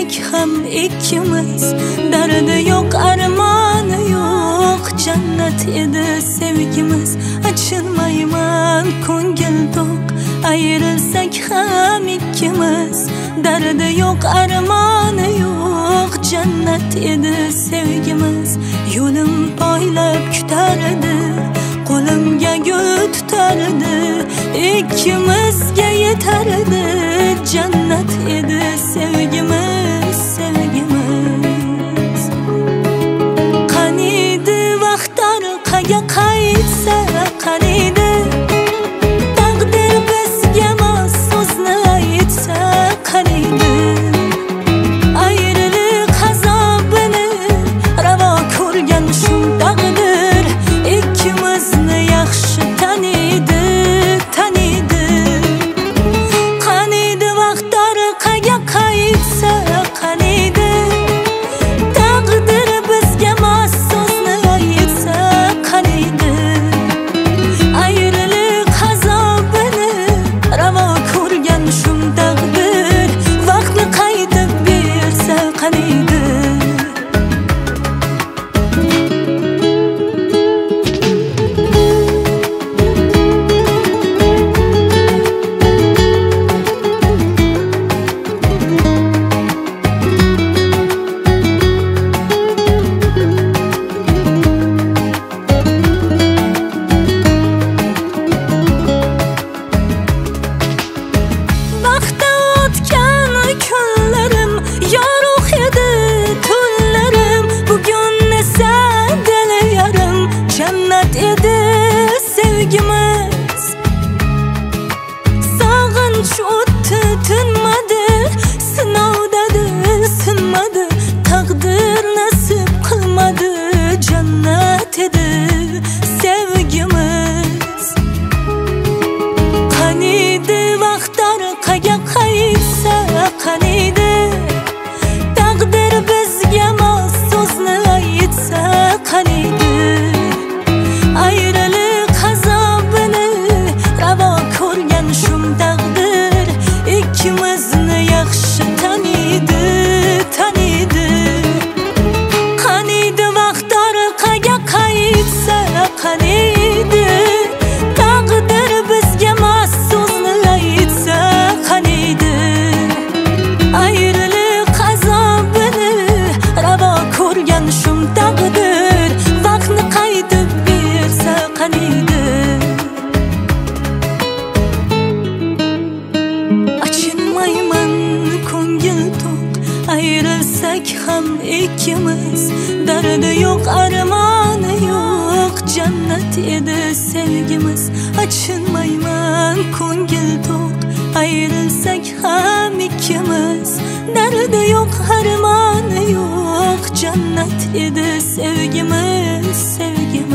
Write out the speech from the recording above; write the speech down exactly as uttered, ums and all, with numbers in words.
ayrılsak ham ikkimiz, dardi yok, armoni yok, jannat edi sevgimiz. Açılmayman ko'ngil to'q, ayrılsak ham ikkimiz, dardi yok, armoni yok, jannat edi sevgimiz. Yo'lim poylab kutardi, qo'limga gul tutardi, ikkimizga yetardi, jannat edi sevgimiz, sevgimiz. Qaniydi vaqtlar qayga qaytsa, qaniydi taqdir bizga mos so'zni aytsa, qaniydi ayriliq azobini ravo ko'rgan shundaqdir, ikkimizni yaxshi taniydi, taniydi. Qaniydi vaqtlar qayga qaytsa, qaniydi taqdir bizga mos so'zni aytsa, qaniydi ayriliq azobini ravo ko'rgan shundaqdir, vaqtni qaytib bersa, qaniydi. Vaqtda o'tgan kunlarim yorug' edi, tunlarim, bugun esa dil yarim, jannat edi sevgimiz. Sog'inch o'tdi, tinmadi, sinovdadir, sinmadi, taqdir nasib qilmadi, jannat edi sevgimiz. Qaniydi vaqtlar qayga qaytsa, qaniydi taqdir bizga mos so'zni aytsa, qaniydi ayriliq azobini ravo ko'rgan shundaqdir, ikkimizni yaxshi taniydi, taniydi. Qaniydi vaqtlar qayga qaytsa, qaniydi taqdir bizga mos so'zni aytsa, qaniydi ayriliq azobini ravo ko'rgan shundaqdir, vaqtni qaytib bersa, qaniydi. Achinmayman ko'ngil to'q, ayrılsak ham ikkimiz, dardi yo'q, armoni yo'q, jannat edi sevgimiz. Achinmayman ko'ngil to'q, ayrılsak ham ikkimiz, dardi yo'q, armoni yo'q, jannat edi sevgimiz, sevgimiz.